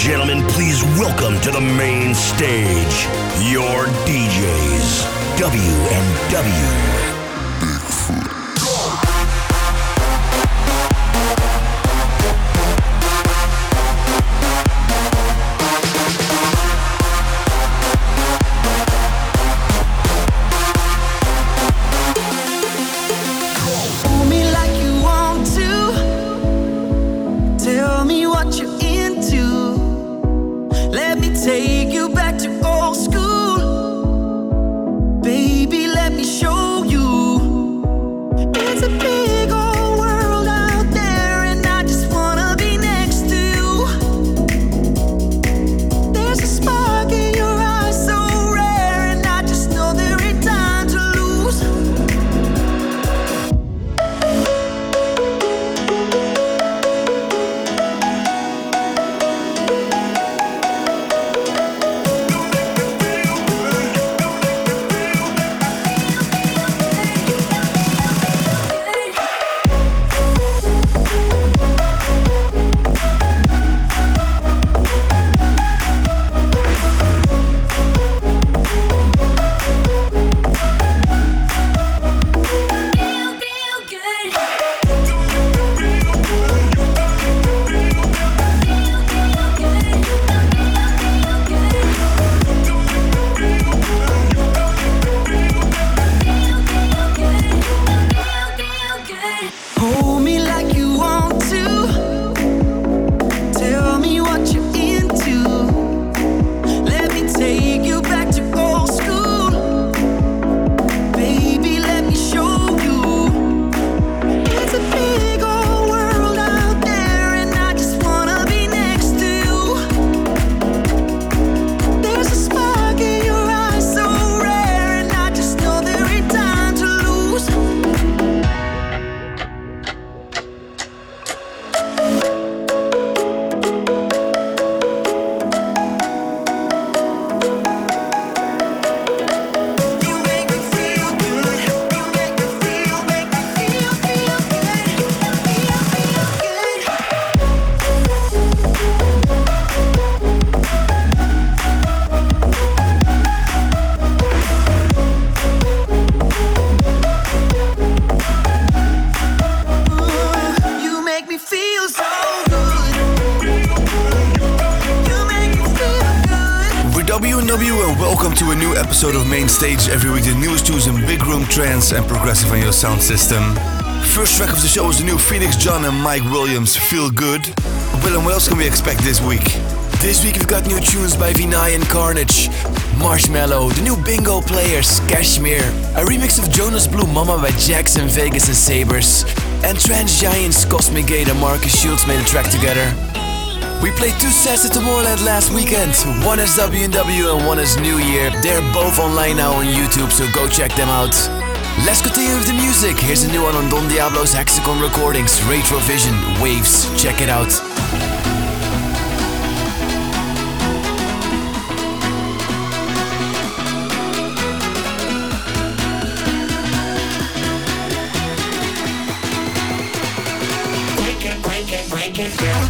gentlemen, please welcome to the main stage your DJs, W&W. Take you back to old school. Baby, let me show you. It's a big old world out there, and I just wanna be next to you. There's a spark in your eyes so rare, and I just know there ain't time to lose. Episode of Main Stage. Every week the newest tunes in big room trance and progressive on your sound system. First track of the show is the new Phoenix John and Mike Williams, Feel Good. Will, what else can we expect this week? This week we've got new tunes by Vinay and Carnage, Marshmallow, the new Bingo Players, Kashmir, a remix of Jonas Blue Mama by Jackson, Vegas and Sabres, and Trance Giants, Cosmic Gate and Marcus Shields made a track together. We played 2 sets at Tomorrowland last weekend. One is W&W and one is New Year. They're both online now on YouTube, so go check them out. Let's continue with the music. Here's a new one on Don Diablo's Hexagon Recordings, Retrovision, Waves. Check it out. Break it, girl.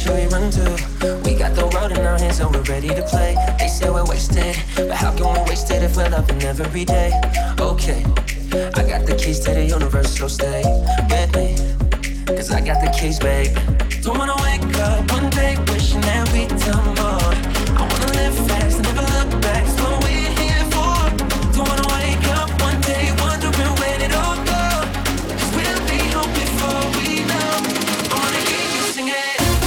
should we run to? We got the world in our hands and we're ready to play. They say we're wasted, but how can we waste it if we're loving every day? Okay, I got the keys to the universe, so stay with me, cause I got the keys, babe. Don't wanna wake up one day wishing that we'd done more. I wanna live fast and never look back, that's what we're here for. Don't wanna wake up one day wondering where it all go, cause we'll be home before we know. I wanna hear you sing it.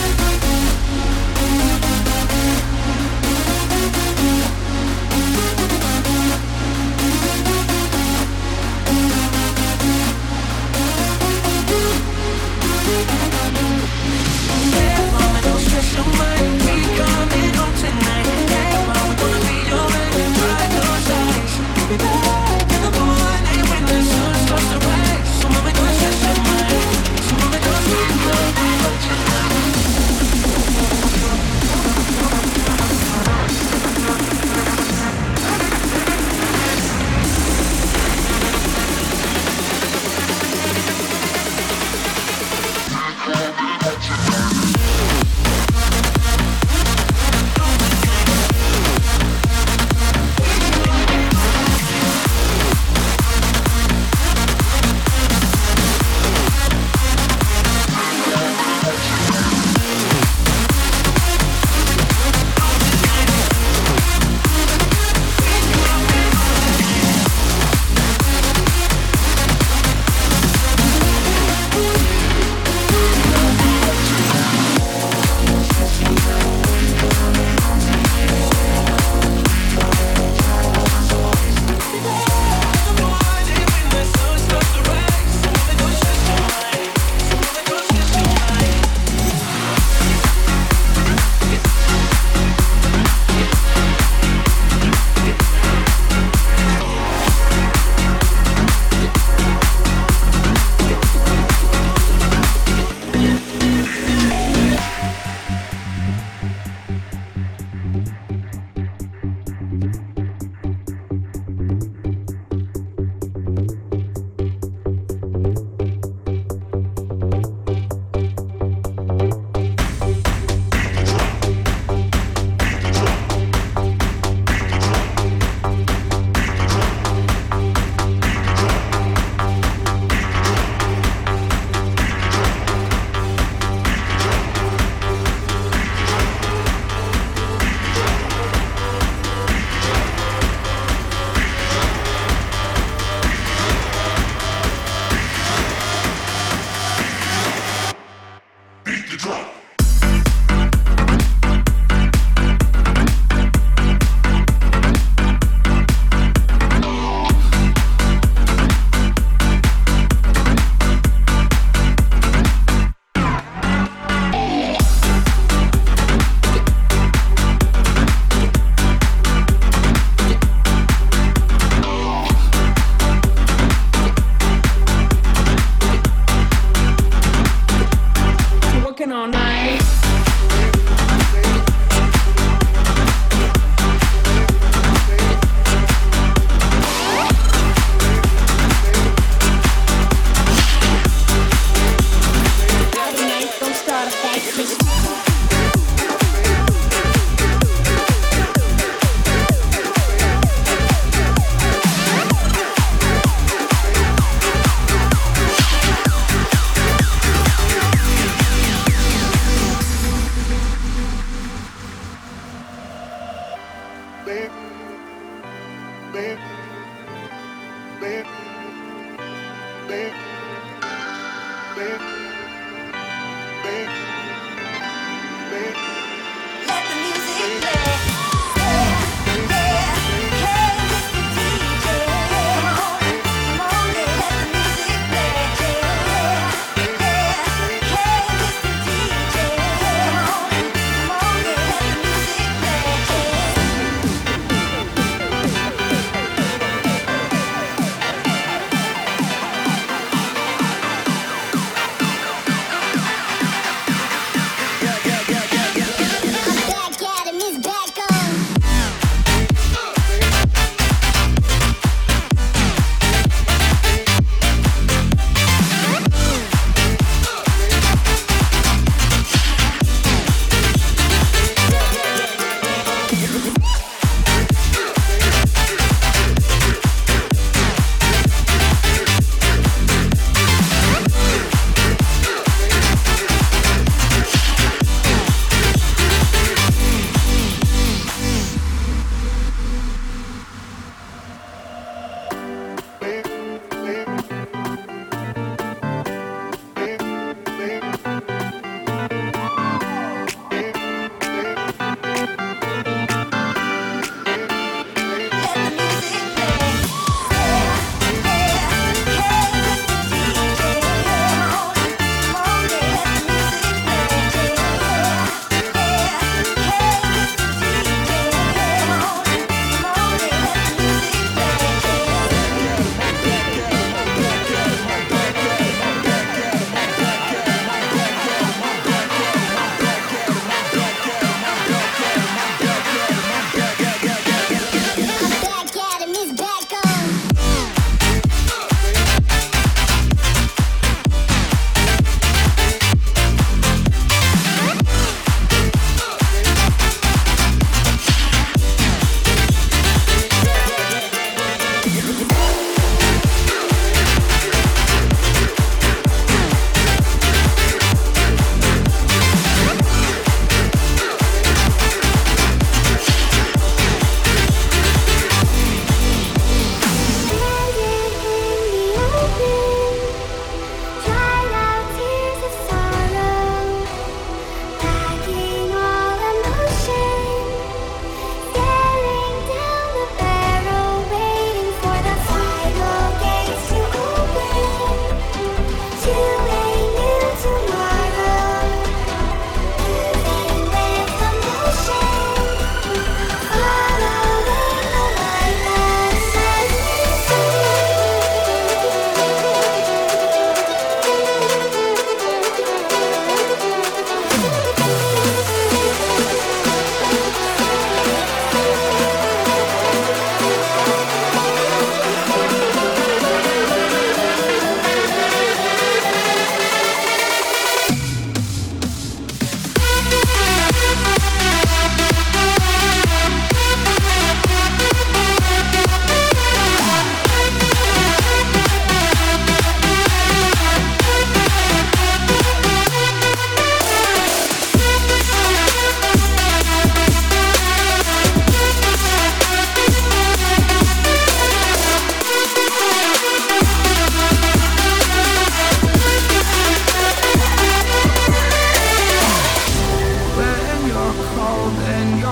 Hey mama, don't stress your mind, we coming home tonight. Hey mama, we're gonna be alright, dry those eyes. We'll be back in the morning when the sun starts to rise. So mama, don't stress your mind, so mama, don't stress your mind.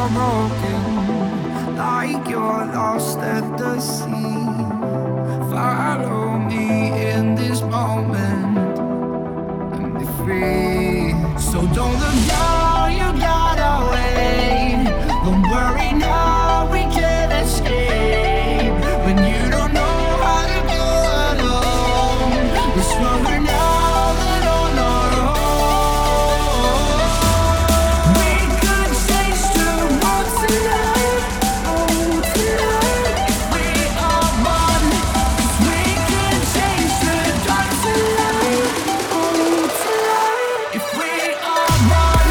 you're broken, like you're lost at the sea. Follow me in this moment and be free. So don't look down, you gotta wait. Don't worry now, we can't escape. When you don't know how to go alone, we're stronger now than on our own. We could change the world tonight, oh tonight. If we are one, 'cause we can change the dark tonight, oh tonight. If we are one.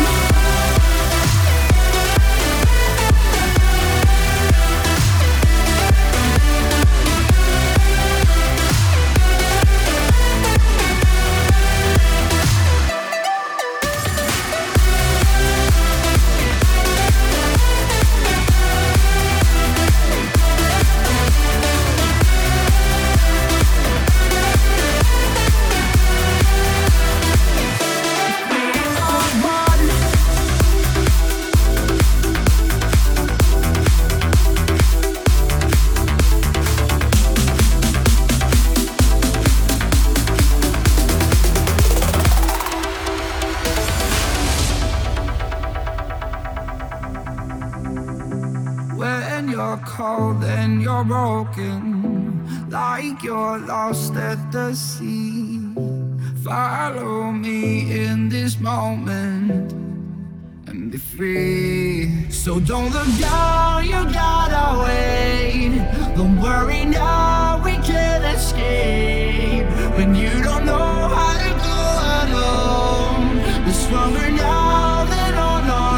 When you're cold and you're broken, like you're lost at the sea. Follow me in this moment and be free. So don't look down, you gotta wait. Don't worry now, we can't escape. When you don't know how to go alone, we're stronger now than on our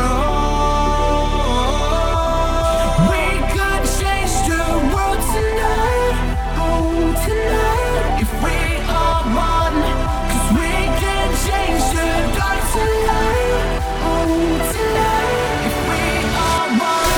own. We could change the world tonight, oh tonight. If we are one, 'cause we can change the dark tonight, oh tonight. If we are one.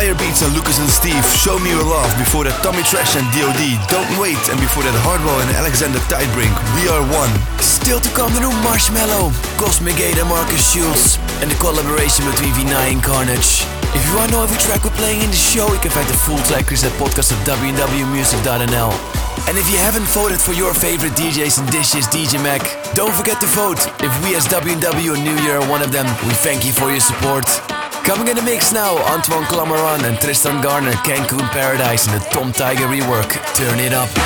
Firebeats and Lucas and Steve, Show Me Your Love. Before that, Tommy Trash and DOD, Don't Wait. And before that, Hardwell and Alexander Tidebrink, We Are One. Still to come, the new Marshmallow, Cosmic Gate and Marcus Schultz, and the collaboration between V9 and Carnage. If you want to know every track we're playing in the show, you can find the full tracklist at podcast at www.music.nl. And if you haven't voted for your favorite DJs and dishes, DJ Mac, don't forget to vote. If we as WW and New Year are one of them, we thank you for your support. Coming in the mix now, Antoine Clamaran and Tristan Garner, Cancun Paradise and the Tom Tiger rework. Turn it up.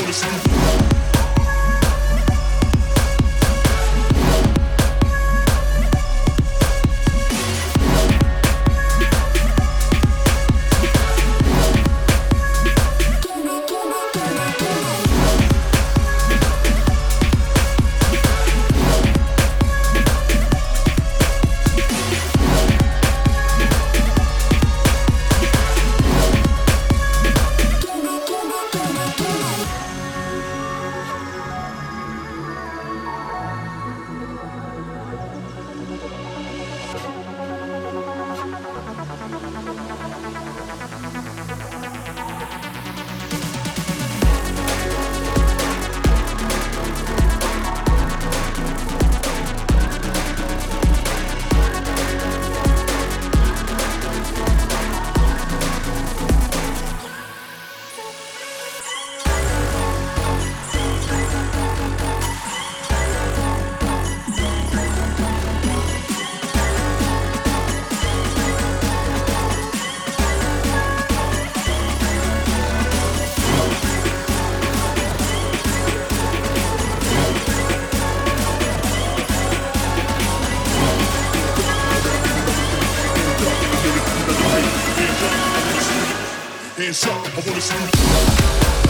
Hands up, I wanna see.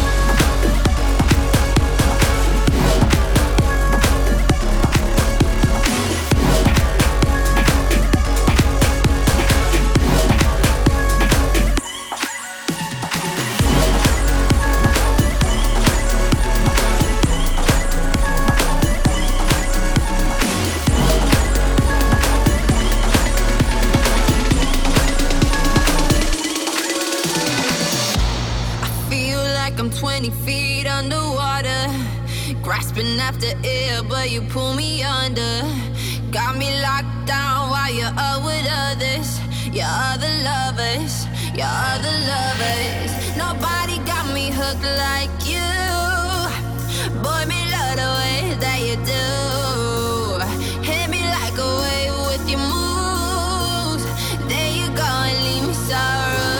I'm 20 feet underwater, grasping after air, but you pull me under. Got me locked down while you're up with others, your other lovers, your other lovers. Nobody got me hooked like you. Boy, me love the way that you do. Hit me like a wave with your moves. There you go and leave me sorrow.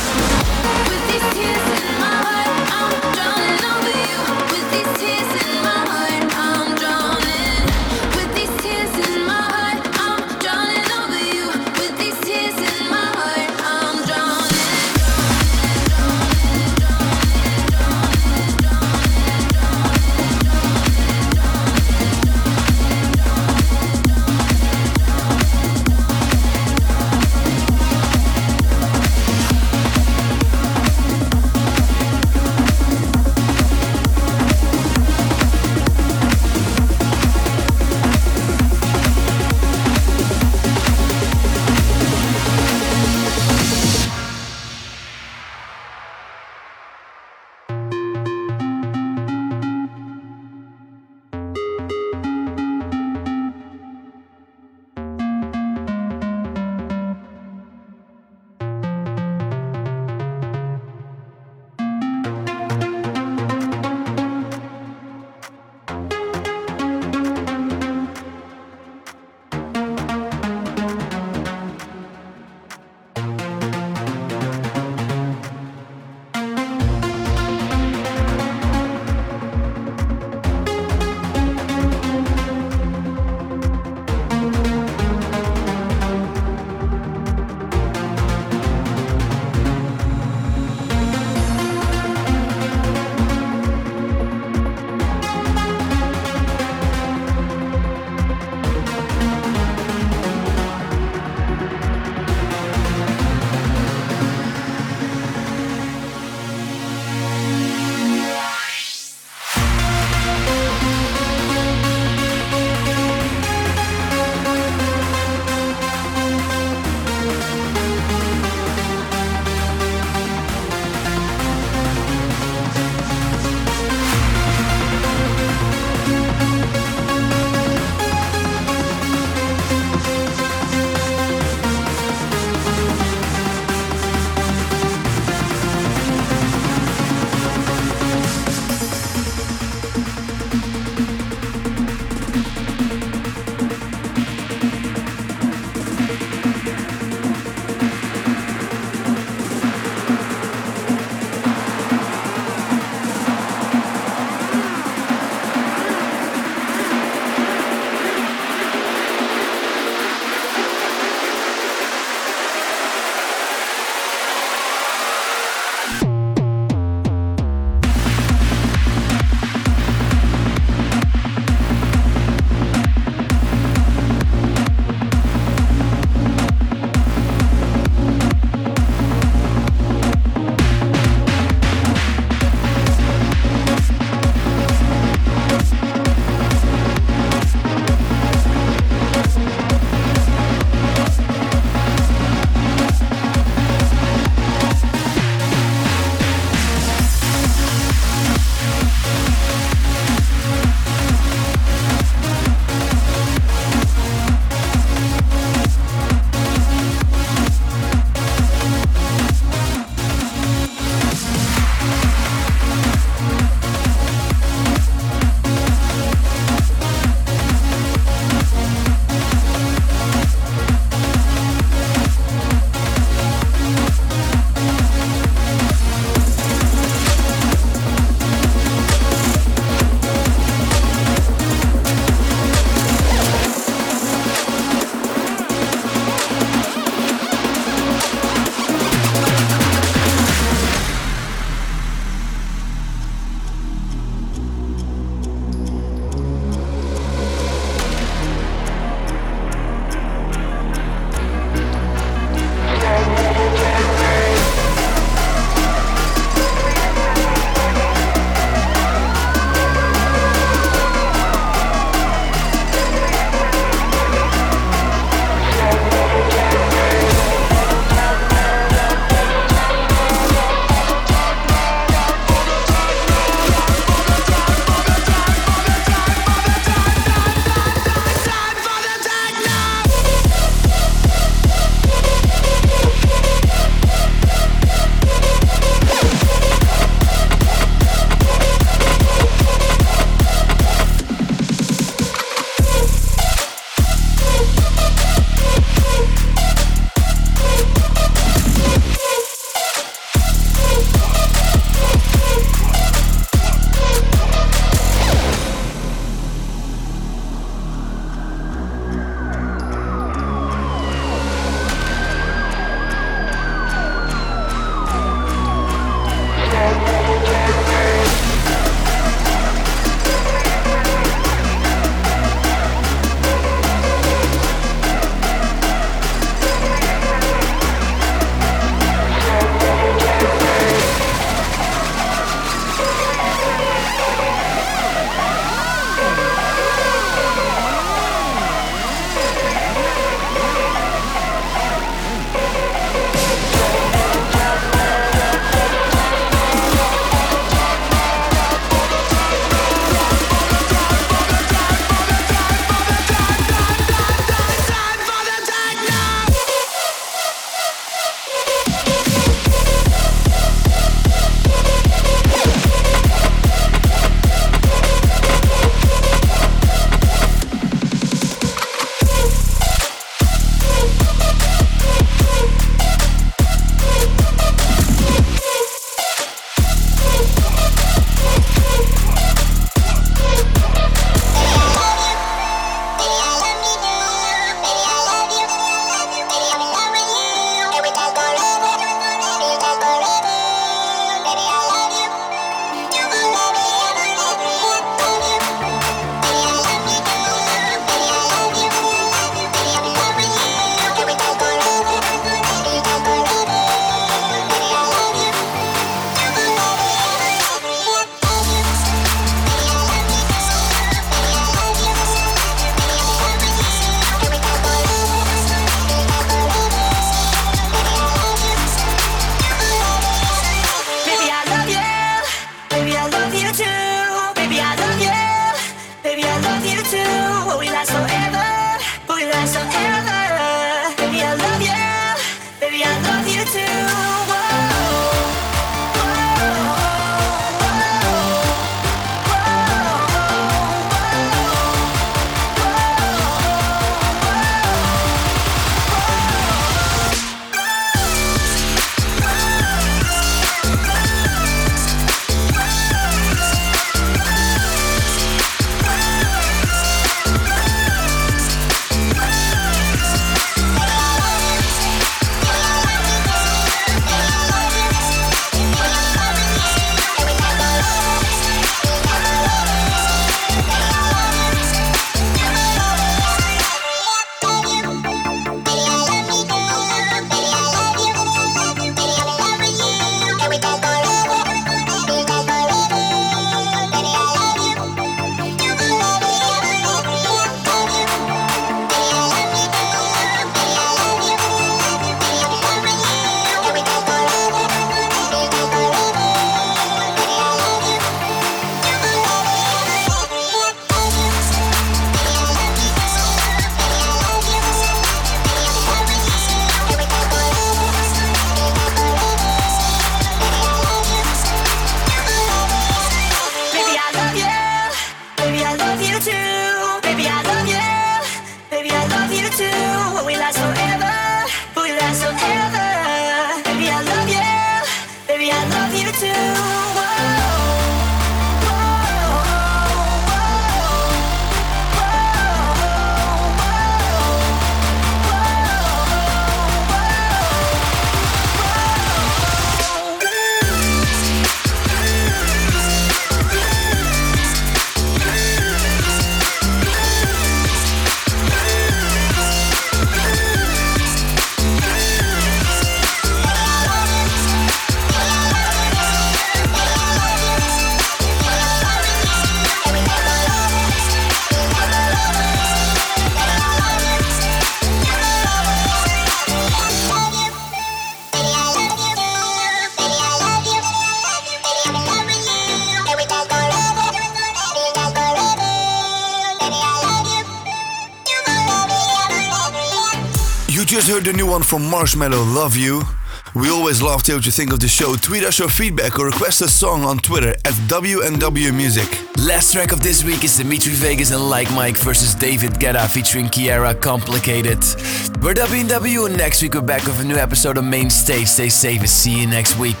just heard the new one from Marshmello, Love You. We always love to hear what you think of the show. Tweet us your feedback or request a song on Twitter at WNW Music. Last track of this week is Dimitri Vegas and Like Mike versus David Guetta featuring Kiara, Complicated. We're WNW, and next week we're back with a new episode of Main Stage. Stay safe and see you next week.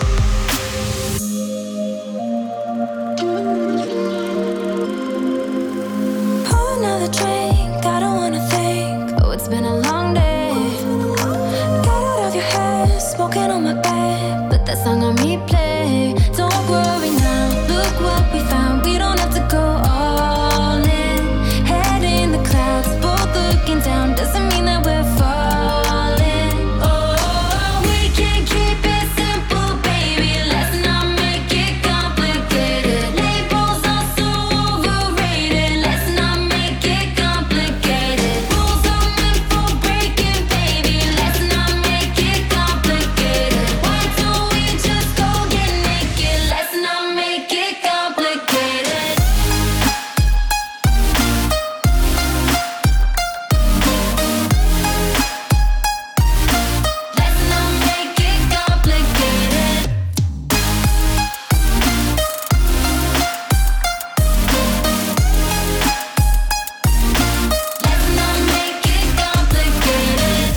Pour another drink, I don't wanna think. Oh, it's been a long day. Smoking on my bed, put that song on replay. Don't worry now, look what we found. We don't have to go all in. Head in the clouds, both looking down. Doesn't mean that we're falling. Oh, we can keep it simple, baby. Let's not make it complicated. Labels are so overrated. Let's not make it complicated. Rules are meant for breaking, baby. Let's not make it complicated. Why don't we just go get naked? Let's not make it complicated. Let's not make it complicated. Let's not make it complicated.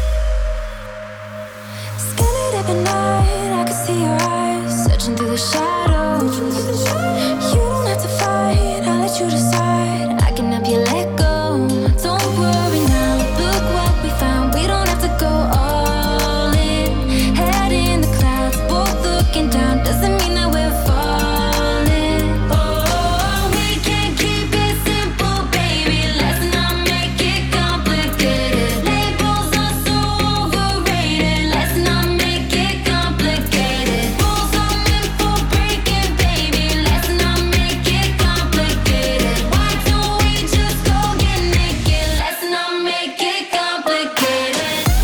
Skinny dip at night, I can see your eyes searching through the shadows. You don't have to fight, I'll let you decide. I can help you let go. Don't worry now, look what we found. We don't have to go all in. Head in the clouds, both looking down. Doesn't mean that we're falling. Oh, we can keep it simple, baby. Let's not make it complicated. Labels are so overrated. Let's not make it complicated. Rules are meant for breaking, baby. Let's not make it complicated. Why don't we just go get naked? Let's not make it complicated.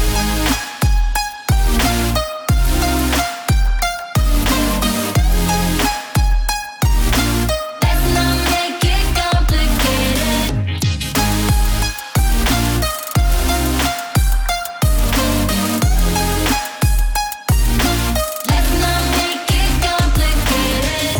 Let's not make it complicated. Let's not make it complicated.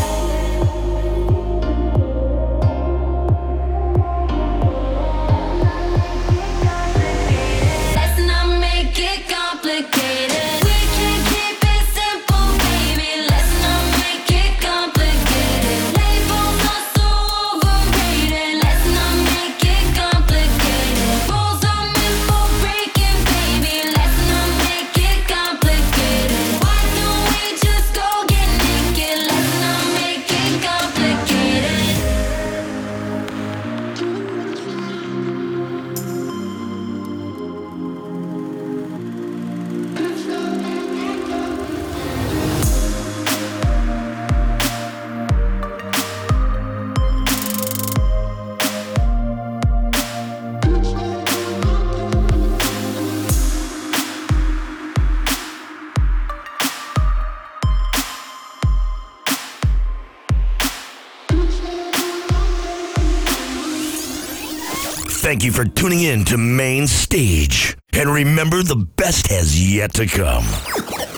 Let's not make it complicated. We can keep it simple, baby. Let's not make it complicated. Labels are so overrated. Let's not make it complicated. Rules are meant for breaking, baby. Let's not make it complicated. Why don't we just go get naked? Let's not make it complicated. Thank you for tuning in to Main Stage. And remember, the best has yet to come.